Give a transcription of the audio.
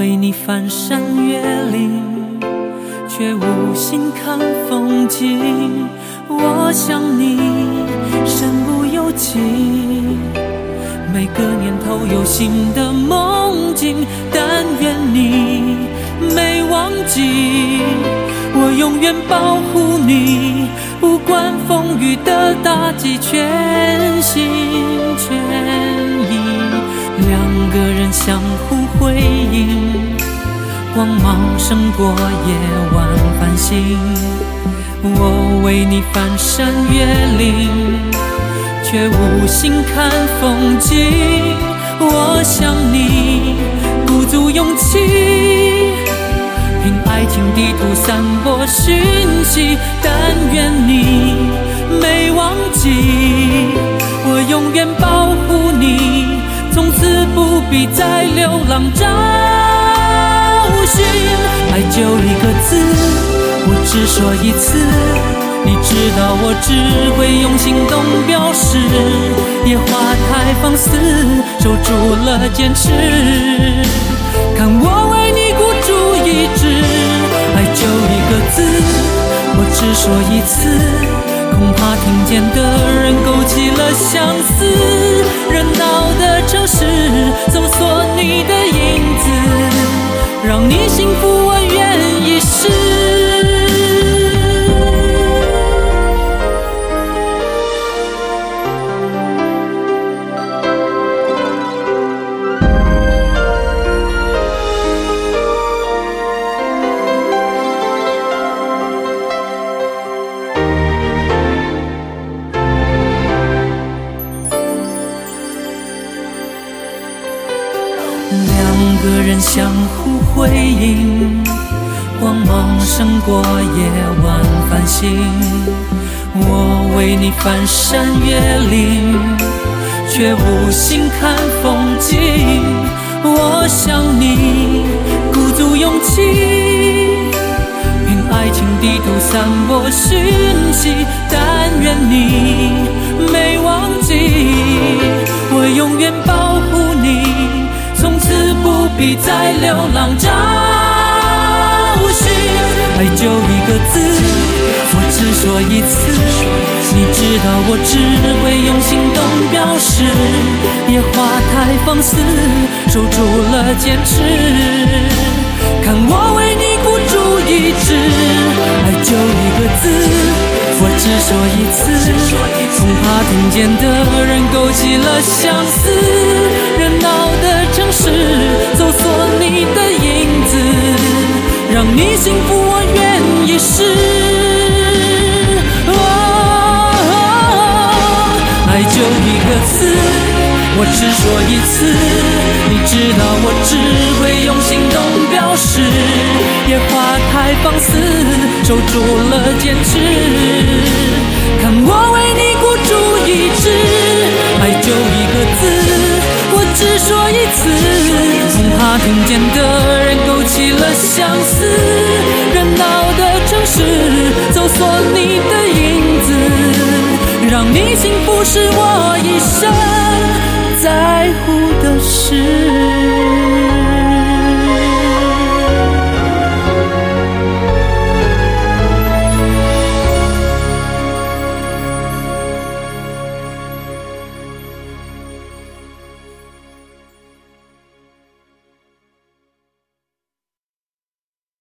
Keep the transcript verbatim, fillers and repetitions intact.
为你翻山越岭，却无心看风景。我想你身不由己，每个年头有新的梦境，但愿你没忘记，我永远保护你，不管风雨的打击，全心全意。两个人相互辉映，光芒胜过夜晚繁星。我为你翻山越岭，却无心看风景。我想你鼓足勇气，凭爱情地图散播讯息，但愿你没忘记，我永远保护你，从此不必再流浪找寻。爱就一个字，我只说一次，你知道我只会用行动表示，野花太放肆，守住了坚持，看我为你孤注一掷。爱就一个字，我只说一次，恐怕听见的人勾起了相思，热闹的城市搜索你的影子，让你幸福我愿意试。两个人相互辉映，光芒胜过夜晚繁星。我为你翻山越岭，却无心看风景。我想你鼓足勇气，凭爱情地图散播讯息，但愿你没忘记，我永远保护你，从此不必再流浪找寻。爱就一个字，我只说一次，你知道我只会用行动表示，野花太放肆，守住了坚持，看我为你孤注一掷。爱就一个字，我只说一次，恐怕听见的人勾起了相思，热闹的城市搜索你的影子，让你幸福我愿意试。哦，爱就一个字，我只说一次，你知道我只会用行动表示，野花太放肆，守住了坚持，看我为你孤注一掷。爱就一个字，我只说一次，恐怕听见的人勾起了相思，热闹的城市搜索你的影子，让你幸福是我一生在乎的事。